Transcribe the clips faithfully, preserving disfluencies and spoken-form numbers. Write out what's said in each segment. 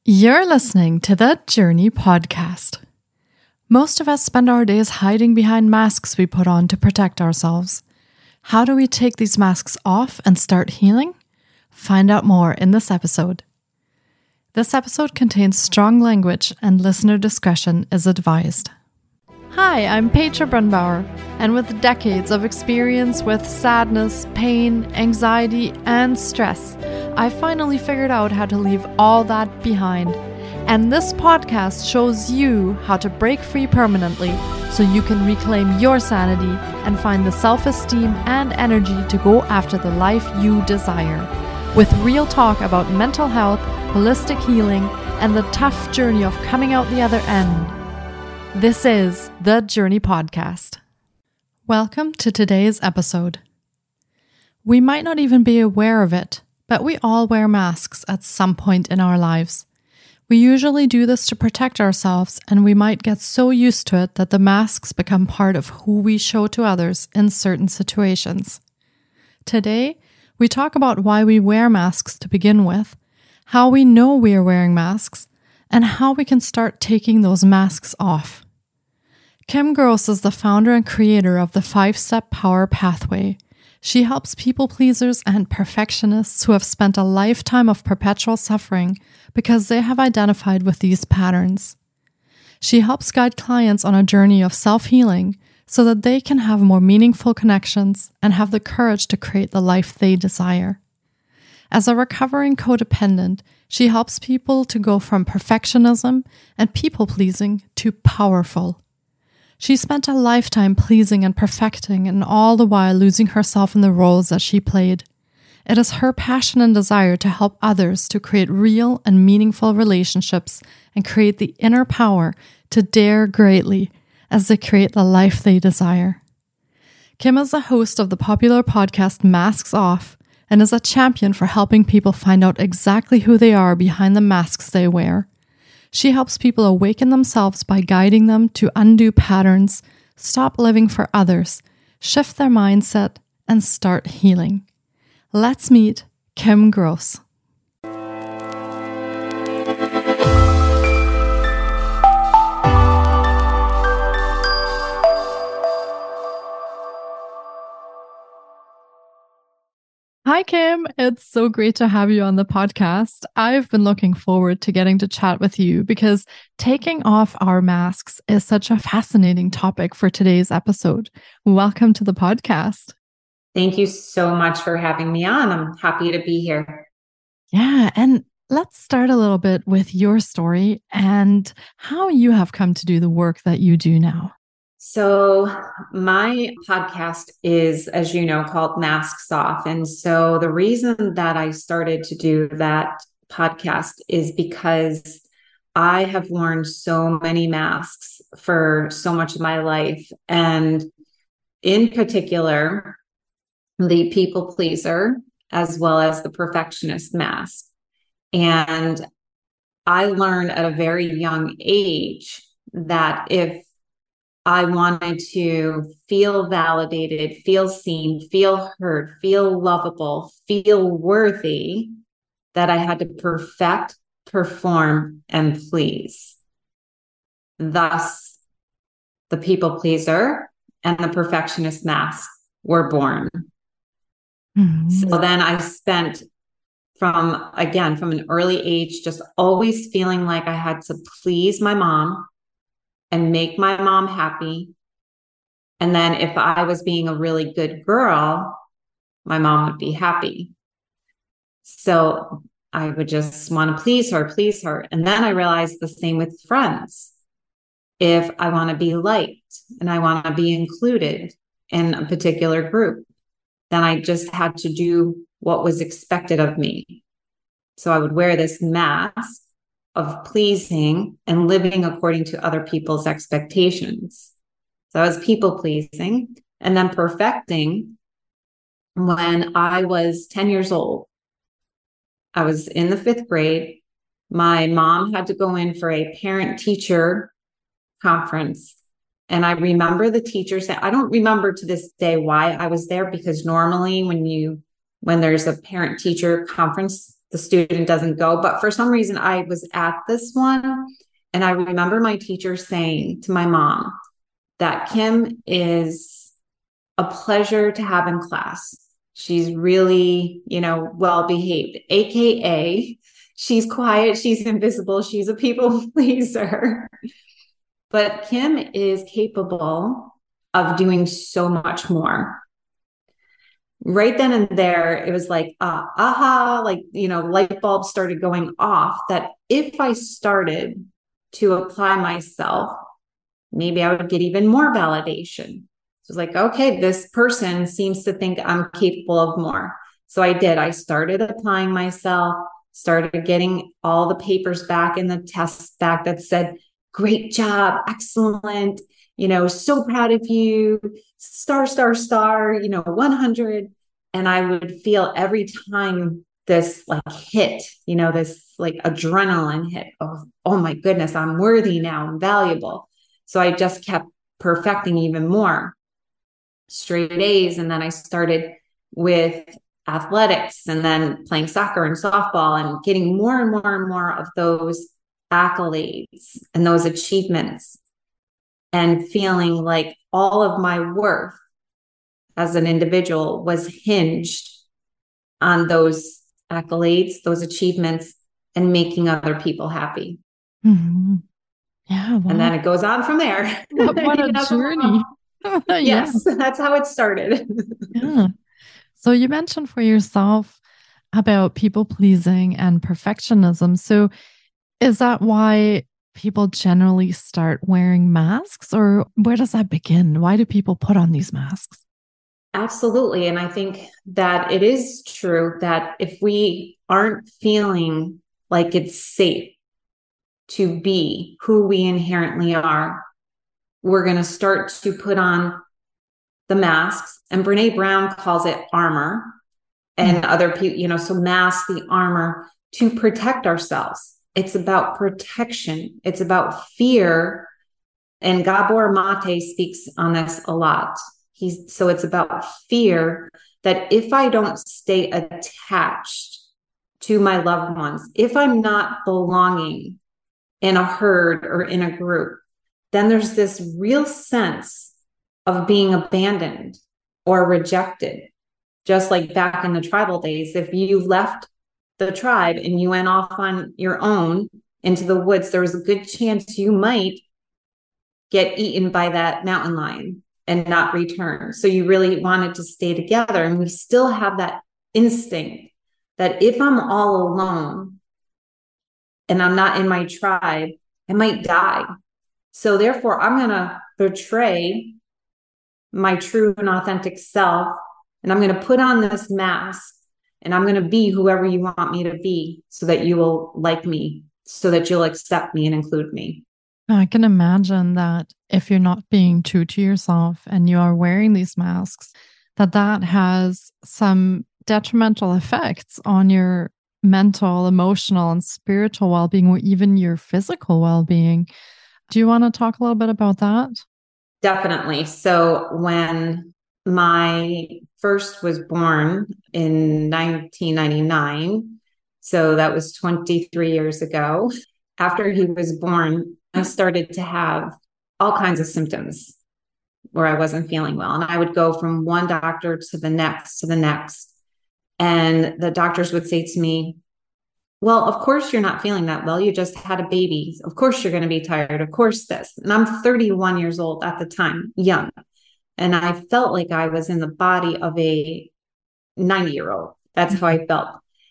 You're listening to the Journey Podcast. Most of us spend our days hiding behind masks we put on to protect ourselves. How do we take these masks off and start healing? Find out more in this episode. This episode contains strong language and listener discretion is advised. Hi, I'm Petra Brunbauer, and with decades of experience with sadness, pain, anxiety, and stress, I finally figured out how to leave all that behind. And this podcast shows you how to break free permanently so you can reclaim your sanity and find the self-esteem and energy to go after the life you desire. With real talk about mental health, holistic healing, and the tough journey of coming out the other end. This is the Journey Podcast. Welcome to today's episode. We might not even be aware of it, but we all wear masks at some point in our lives. We usually do this to protect ourselves, and we might get so used to it that the masks become part of who we show to others in certain situations. Today, we talk about why we wear masks to begin with, how we know we are wearing masks, and how we can start taking those masks off. Kim Gross is the founder and creator of the Five-Step Power Pathway. She helps people pleasers and perfectionists who have spent a lifetime of perpetual suffering because they have identified with these patterns. She helps guide clients on a journey of self-healing so that they can have more meaningful connections and have the courage to create the life they desire. As a recovering codependent, she helps people to go from perfectionism and people-pleasing to powerful. She spent a lifetime pleasing and perfecting, and all the while losing herself in the roles that she played. It is her passion and desire to help others to create real and meaningful relationships and create the inner power to dare greatly as they create the life they desire. Kim is the host of the popular podcast Masks Off and is a champion for helping people find out exactly who they are behind the masks they wear. She helps people awaken themselves by guiding them to undo patterns, stop living for others, shift their mindset, and start healing. Let's meet Kim Gross. Hi, Kim. It's so great to have you on the podcast. I've been looking forward to getting to chat with you because taking off our masks is such a fascinating topic for today's episode. Welcome to the podcast. Thank you so much for having me on. I'm happy to be here. Yeah, and let's start a little bit with your story and how you have come to do the work that you do now. So my podcast is, as you know, called Masks Off. And so the reason that I started to do that podcast is because I have worn so many masks for so much of my life. And in particular, the people pleaser, as well as the perfectionist mask. And I learned at a very young age that if I wanted to feel validated, feel seen, feel heard, feel lovable, feel worthy, that I had to perfect, perform, and please. Thus, the people pleaser and the perfectionist mask were born. Mm-hmm. So then I spent from, again, from an early age, just always feeling like I had to please my mom and make my mom happy. And then if I was being a really good girl, my mom would be happy. So I would just want to please her, please her. And then I realized the same with friends. If I want to be liked and I want to be included in a particular group, then I just had to do what was expected of me. So I would wear this mask of pleasing and living according to other people's expectations. So I was people pleasing and then perfecting. When I was ten years old, I was in the fifth grade. My mom had to go in for a parent-teacher conference. And I remember the teacher saying, I don't remember to this day why I was there, because normally when you, when there's a parent-teacher conference, the student doesn't go. But for some reason, I was at this one, and I remember my teacher saying to my mom that Kim is a pleasure to have in class. She's really, you know, well behaved, A K A she's quiet, she's invisible, she's a people pleaser. But Kim is capable of doing so much more. Right then and there, it was like, uh, aha, like, you know, light bulbs started going off that if I started to apply myself, maybe I would get even more validation. So it's like, okay, this person seems to think I'm capable of more. So I did. I started applying myself, started getting all the papers back and the tests back that said, great job, excellent, you know, so proud of you, star, star, star, you know, one hundred. And I would feel every time this like hit, you know, this like adrenaline hit of, oh my goodness, I'm worthy now, I'm valuable. So I just kept perfecting even more straight A's. And then I started with athletics and then playing soccer and softball and getting more and more and more of those accolades and those achievements and feeling like all of my worth as an individual was hinged on those accolades, those achievements, and making other people happy. Mm-hmm. Yeah. Wow. And then it goes on from there. What a journey. Yes, yeah. That's how it started. Yeah. So you mentioned for yourself about people pleasing and perfectionism. So is that why people generally start wearing masks, or where does that begin? Why do people put on these masks? Absolutely. And I think that it is true that if we aren't feeling like it's safe to be who we inherently are, we're going to start to put on the masks. And Brene Brown calls it armor. And mm-hmm. other people, you know, so mask, the armor to protect ourselves. It's about protection. It's about fear. And Gabor Mate speaks on this a lot. He's so it's about fear that if I don't stay attached to my loved ones, if I'm not belonging in a herd or in a group, then there's this real sense of being abandoned or rejected. Just like back in the tribal days, if you left the tribe and you went off on your own into the woods, there was a good chance you might get eaten by that mountain lion and not return. So you really wanted to stay together. And we still have that instinct that if I'm all alone and I'm not in my tribe, I might die. So therefore, I'm going to betray my true and authentic self. And I'm going to put on this mask and I'm going to be whoever you want me to be so that you will like me, so that you'll accept me and include me. I can imagine that if you're not being true to yourself and you are wearing these masks, that that has some detrimental effects on your mental, emotional, and spiritual well-being, or even your physical well-being. Do you want to talk a little bit about that? Definitely. So when my first was born in nineteen ninety-nine, so that was twenty-three years ago, after he was born, I started to have all kinds of symptoms where I wasn't feeling well. And I would go from one doctor to the next, to the next. And the doctors would say to me, well, of course you're not feeling that well. You just had a baby. Of course you're going to be tired. Of course this. And I'm thirty-one years old at the time, young. And I felt like I was in the body of a ninety-year-old. That's how I felt.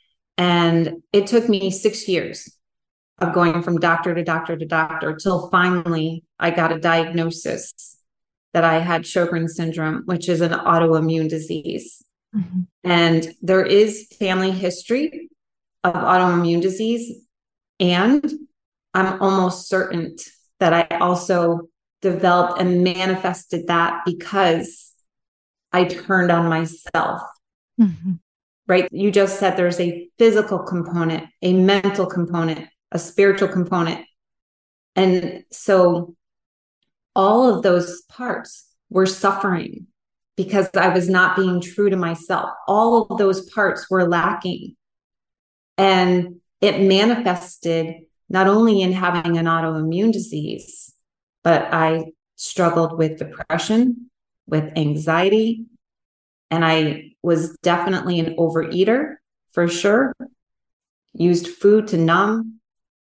And it took me six years of going from doctor to doctor to doctor till finally I got a diagnosis that I had Sjogren's syndrome, which is an autoimmune disease. Mm-hmm. And there is family history of autoimmune disease. And I'm almost certain that I also developed and manifested that because I turned on myself. Mm-hmm. Right? You just said there's a physical component, a mental component, a spiritual component. And so all of those parts were suffering because I was not being true to myself. All of those parts were lacking. And it manifested not only in having an autoimmune disease, but I struggled with depression, with anxiety, and I was definitely an overeater for sure, used food to numb,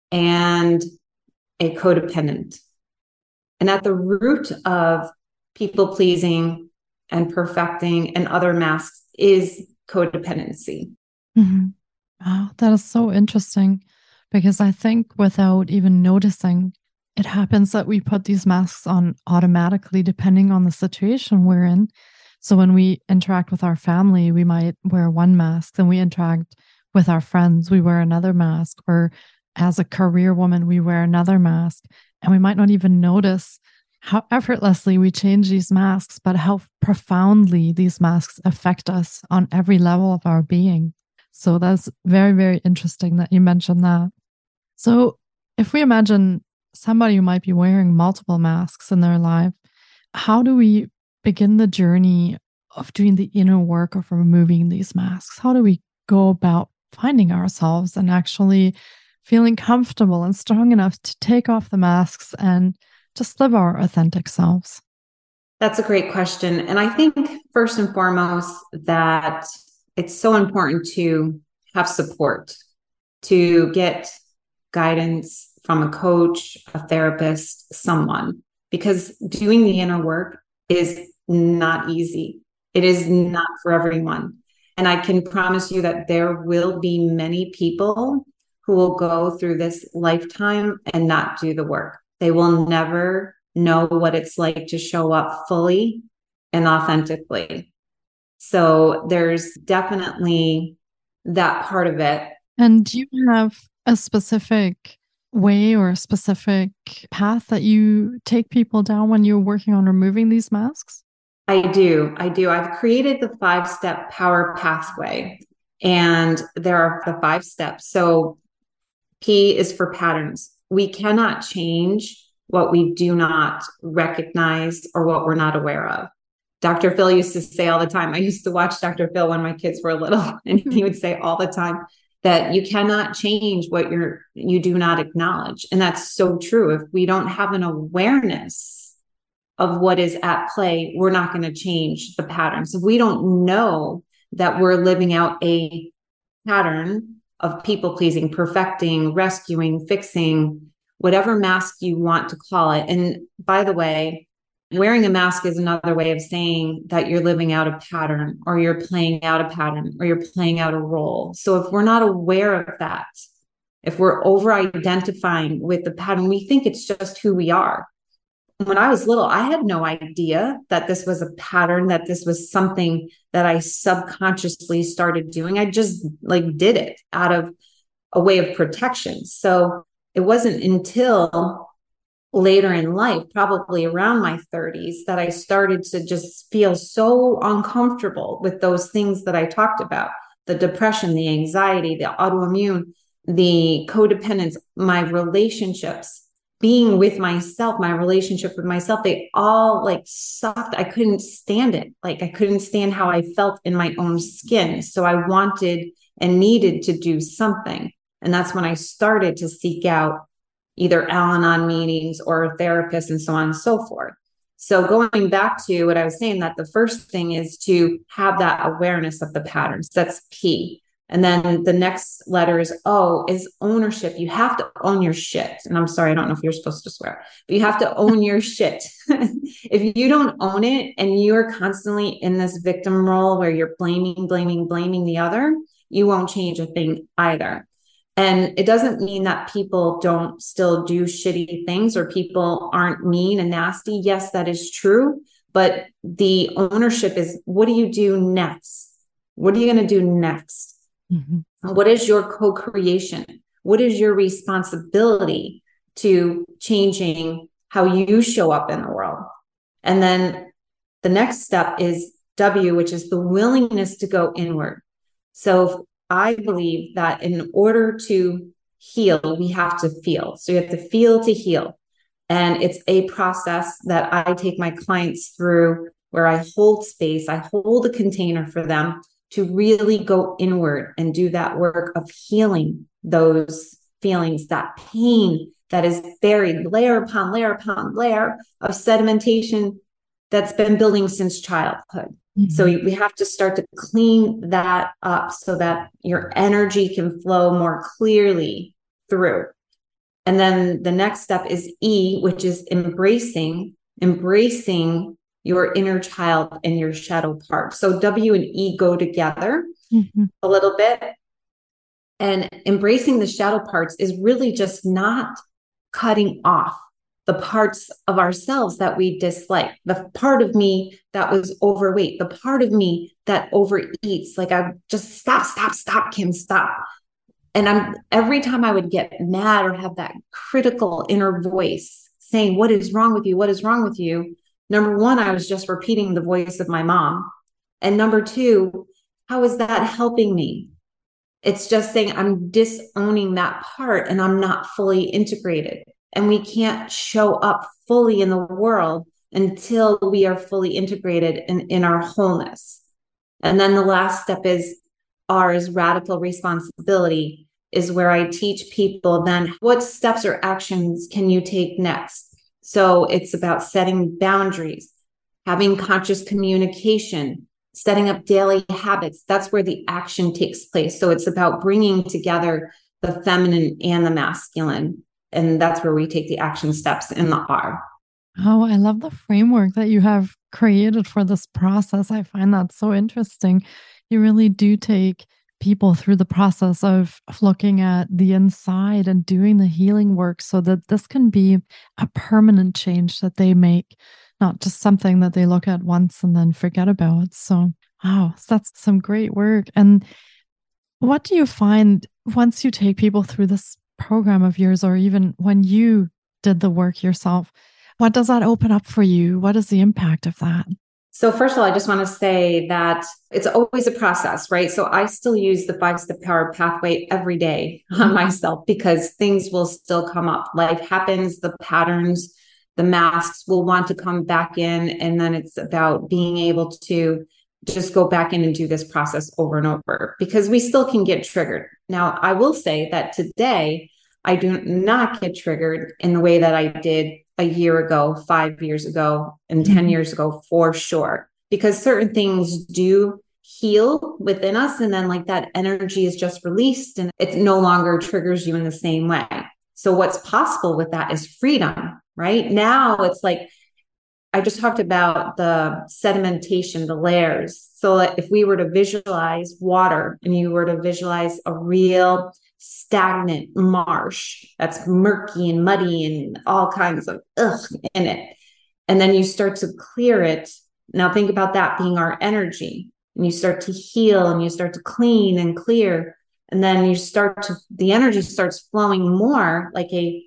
and a codependent. And at the root of people pleasing and perfecting and other masks is codependency. Mm-hmm. Wow, that is so interesting, because I think without even noticing, it happens that we put these masks on automatically depending on the situation we're in. So when we interact with our family, we might wear one mask. Then we interact with our friends, we wear another mask. Or as a career woman, we wear another mask. And we might not even notice how effortlessly we change these masks, but how profoundly these masks affect us on every level of our being. So that's very, very interesting that you mentioned that. So if we imagine somebody who might be wearing multiple masks in their life, how do we begin the journey of doing the inner work of removing these masks? How do we go about finding ourselves and actually feeling comfortable and strong enough to take off the masks and just live our authentic selves? That's a great question. And I think first and foremost that it's so important to have support, to get guidance from a coach, a therapist, someone, because doing the inner work is not easy. It is not for everyone. And I can promise you that there will be many people who will go through this lifetime and not do the work. They will never know what it's like to show up fully and authentically. So there's definitely that part of it. And do you have a specific way or a specific path that you take people down when you're working on removing these masks? I do. I do. I've created the five-step power pathway, and there are the five steps. So P is for patterns. We cannot change what we do not recognize or what we're not aware of. Doctor Phil used to say all the time, I used to watch Doctor Phil when my kids were little, and he would say all the time that you cannot change what you're, you do not acknowledge. And that's so true. If we don't have an awareness of what is at play, we're not going to change the patterns. If we don't know that we're living out a pattern of people pleasing, perfecting, rescuing, fixing, whatever mask you want to call it. And by the way, wearing a mask is another way of saying that you're living out a pattern, or you're playing out a pattern, or you're playing out a role. So if we're not aware of that, if we're over identifying with the pattern, we think it's just who we are. When I was little, I had no idea that this was a pattern, that this was something that I subconsciously started doing. I just like did it out of a way of protection. So it wasn't until later in life, probably around my thirties, that I started to just feel so uncomfortable with those things that I talked about: the depression, the anxiety, the autoimmune, the codependence, my relationships, being with myself, my relationship with myself. They all like sucked. I couldn't stand it. Like I couldn't stand how I felt in my own skin. So I wanted and needed to do something. And that's when I started to seek out either Al-Anon meetings or a therapist and so on and so forth. So going back to what I was saying, that the first thing is to have that awareness of the patterns. That's P. And then the next letter is O, is ownership. You have to own your shit. And I'm sorry, I don't know if you're supposed to swear, but you have to own your shit. If you don't own it and you're constantly in this victim role where you're blaming, blaming, blaming the other, you won't change a thing either. And it doesn't mean that people don't still do shitty things or people aren't mean and nasty. Yes, that is true. But the ownership is, what do you do next? What are you going to do next? Mm-hmm. What is your co-creation? What is your responsibility to changing how you show up in the world? And then the next step is W, which is the willingness to go inward. So I believe that in order to heal, we have to feel. So you have to feel to heal. And it's a process that I take my clients through, where I hold space, I hold a container for them to really go inward and do that work of healing those feelings, that pain that is buried layer upon layer upon layer of sedimentation that's been building since childhood. Mm-hmm. So we have to start to clean that up so that your energy can flow more clearly through. And then the next step is E, which is embracing, embracing your inner child and your shadow part. So W and E go together mm-hmm. a little bit. And embracing the shadow parts is really just not cutting off the parts of ourselves that we dislike, the part of me that was overweight, the part of me that overeats. Like, I just stop, stop, stop, Kim, stop. And I'm every time I would get mad or have that critical inner voice saying, what is wrong with you? What is wrong with you? Number one, I was just repeating the voice of my mom. And number two, how is that helping me? It's just saying I'm disowning that part and I'm not fully integrated. And we can't show up fully in the world until we are fully integrated in, in our wholeness. And then the last step is R is radical responsibility, is where I teach people then what steps or actions can you take next? So it's about setting boundaries, having conscious communication, setting up daily habits. That's where the action takes place. So it's about bringing together the feminine and the masculine. And that's where we take the action steps in the R. Oh, I love the framework that you have created for this process. I find that so interesting. You really do take people through the process of looking at the inside and doing the healing work so that this can be a permanent change that they make, not just something that they look at once and then forget about. So, wow, that's some great work. And what do you find once you take people through this program of yours, or even when you did the work yourself? What does that open up for you? What is the impact of that? So first of all, I just want to say that it's always a process, right? So I still use the five-step power pathway every day on myself because things will still come up. Life happens, the patterns, the masks will want to come back in. And then it's about being able to just go back in and do this process over and over because we still can get triggered. Now, I will say that today, I do not get triggered in the way that I did a year ago, five years ago, and ten mm-hmm. years ago, for sure, because certain things do heal within us. And then like that energy is just released and it no longer triggers you in the same way. So what's possible with that is freedom, right? Now it's like, I just talked about the sedimentation, the layers. So that if we were to visualize water and you were to visualize a real stagnant marsh that's murky and muddy and all kinds of ugh in it, and then you start to clear it. Now think about that being our energy, and you start to heal and you start to clean and clear, and then you start to, the energy starts flowing more like a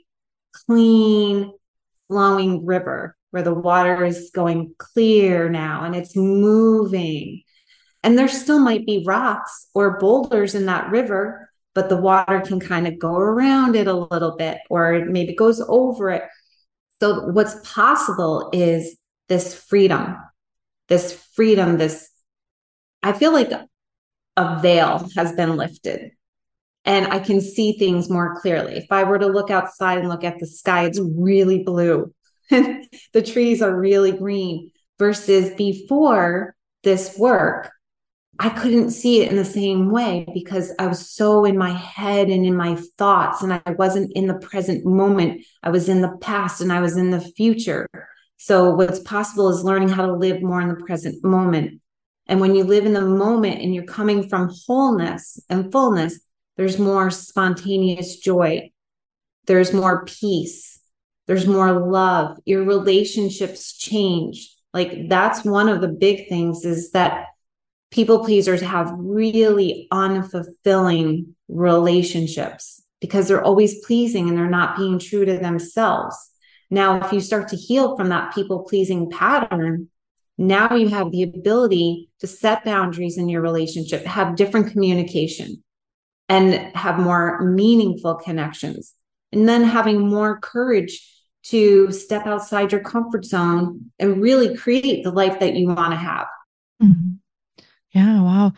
clean flowing river where the water is going clear now and it's moving. And there still might be rocks or boulders in that river, but the water can kind of go around it a little bit, or it maybe goes over it. So what's possible is this freedom, this freedom, this, I feel like a veil has been lifted and I can see things more clearly. If I were to look outside and look at the sky, it's really blue and the trees are really green, versus before this work, I couldn't see it in the same way because I was so in my head and in my thoughts, and I wasn't in the present moment. I was in the past and I was in the future. So what's possible is learning how to live more in the present moment. And when you live in the moment and you're coming from wholeness and fullness, there's more spontaneous joy. There's more peace. There's more love. Your relationships change. Like that's one of the big things, is that people pleasers have really unfulfilling relationships because they're always pleasing and they're not being true to themselves. Now, if you start to heal from that people pleasing pattern, now you have the ability to set boundaries in your relationship, have different communication, and have more meaningful connections. And then having more courage to step outside your comfort zone and really create the life that you want to have. Mm-hmm. Yeah, wow.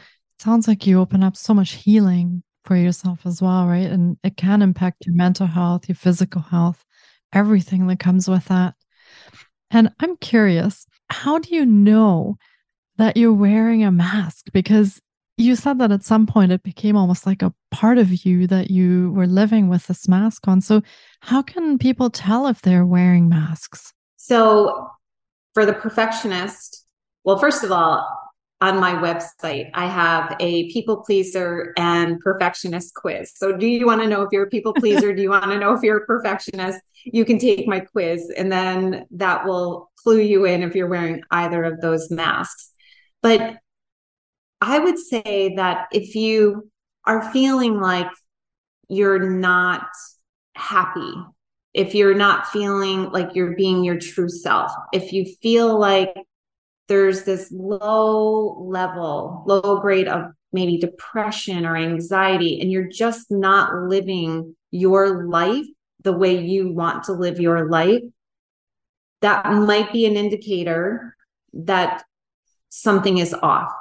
sounds like you open up so much healing for yourself as well, right? And it can impact your mental health, your physical health, everything that comes with that. And I'm curious, how do you know that you're wearing a mask? Because you said that at some point it became almost like a part of you that you were living with this mask on. So how can people tell if they're wearing masks? So for the perfectionist, well, first of all, on my website, I have a people pleaser and perfectionist quiz. So do you want to know if you're a people pleaser? Do you want to know if you're a perfectionist? You can take my quiz, and then that will clue you in if you're wearing either of those masks. But I would say that if you are feeling like you're not happy, if you're not feeling like you're being your true self, if you feel like there's this low level, low grade of maybe depression or anxiety, and you're just not living your life the way you want to live your life, that might be an indicator that something is off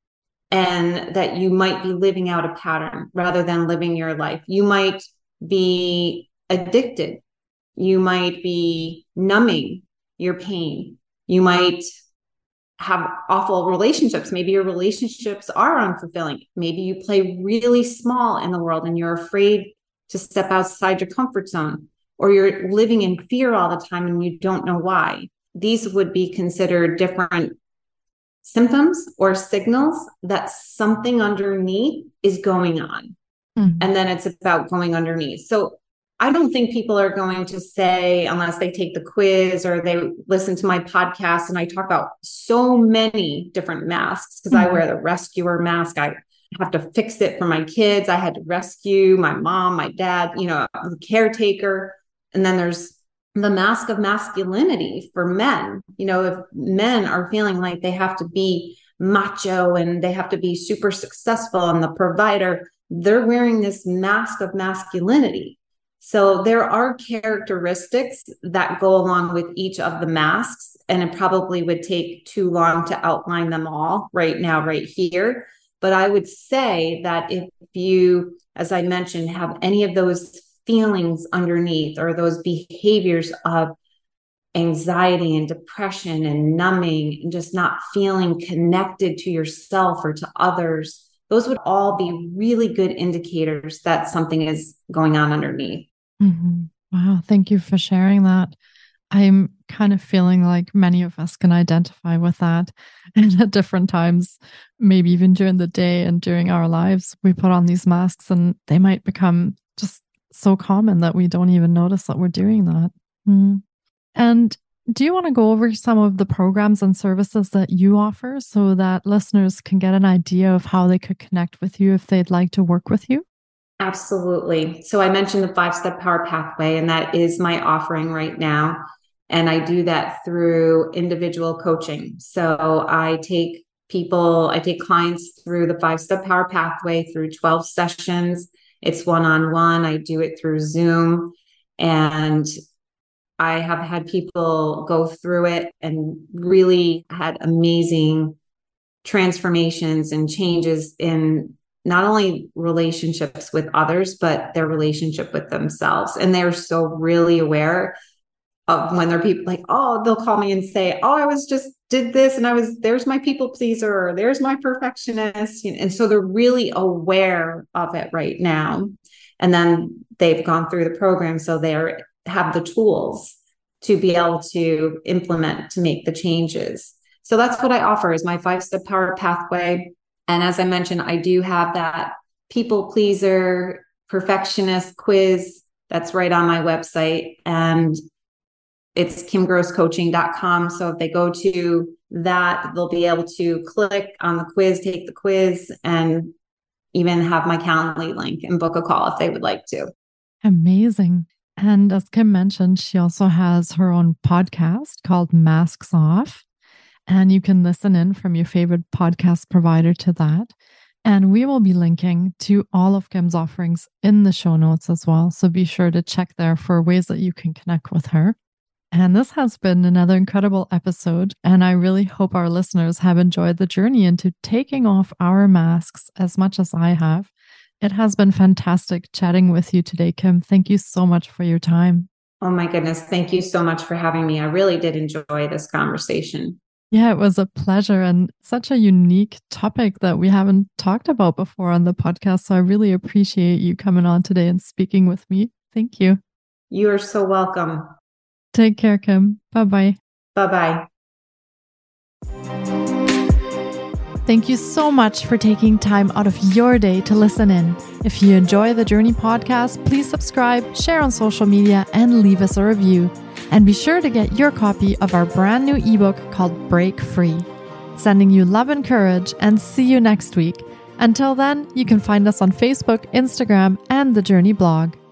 and that you might be living out a pattern rather than living your life. You might be addicted. You might be numbing your pain. You might have awful relationships. Maybe your relationships are unfulfilling. Maybe you play really small in the world and you're afraid to step outside your comfort zone, or you're living in fear all the time and you don't know why. These would be considered different symptoms or signals that something underneath is going on. Mm-hmm. And then it's about going underneath. So I don't think people are going to say, unless they take the quiz or they listen to my podcast, and I talk about so many different masks, because mm-hmm. I wear the rescuer mask. I have to fix it for my kids. I had to rescue my mom, my dad, you know, the caretaker. And then there's the mask of masculinity for men. You know, if men are feeling like they have to be macho and they have to be super successful and the provider, they're wearing this mask of masculinity. So there are characteristics that go along with each of the masks, and it probably would take too long to outline them all right now, right here. But I would say that if you, as I mentioned, have any of those feelings underneath, or those behaviors of anxiety and depression and numbing and just not feeling connected to yourself or to others, those would all be really good indicators that something is going on underneath. Mm-hmm. Wow. Thank you for sharing that. I'm kind of feeling like many of us can identify with that. And at different times, maybe even during the day and during our lives, we put on these masks and they might become just so common that we don't even notice that we're doing that. Mm. And do you want to go over some of the programs and services that you offer so that listeners can get an idea of how they could connect with you if they'd like to work with you? Absolutely. So I mentioned the five-step power pathway, and that is my offering right now. And I do that through individual coaching. So I take people, I take clients through the five-step power pathway through twelve sessions. It's one-on-one. I do it through Zoom. And I have had people go through it and really had amazing transformations and changes in not only relationships with others, but their relationship with themselves. And they're so really aware of when they're people like, oh, they'll call me and say, oh, I was just did this and I was, there's my people pleaser, or there's my perfectionist. And so they're really aware of it right now. And then they've gone through the program. So they have the tools to be able to implement, to make the changes. So that's what I offer, is my five-step power pathway. And as I mentioned, I do have that people pleaser, perfectionist quiz that's right on my website. And it's kim gross coaching dot com. So if they go to that, they'll be able to click on the quiz, take the quiz, and even have my Calendly link and book a call if they would like to. Amazing. And as Kim mentioned, she also has her own podcast called Masks Off. And you can listen in from your favorite podcast provider to that. And we will be linking to all of Kim's offerings in the show notes as well. So be sure to check there for ways that you can connect with her. And this has been another incredible episode. And I really hope our listeners have enjoyed the journey into taking off our masks as much as I have. It has been fantastic chatting with you today, Kim. Thank you so much for your time. Oh my goodness. Thank you so much for having me. I really did enjoy this conversation. Yeah, it was a pleasure and such a unique topic that we haven't talked about before on the podcast. So I really appreciate you coming on today and speaking with me. Thank you. You are so welcome. Take care, Kim. Bye-bye. Bye-bye. Thank you so much for taking time out of your day to listen in. If you enjoy the Journey podcast, please subscribe, share on social media, and leave us a review. And be sure to get your copy of our brand new ebook called Break Free. Sending you love and courage, and see you next week. Until then, you can find us on Facebook, Instagram, and the Journey blog.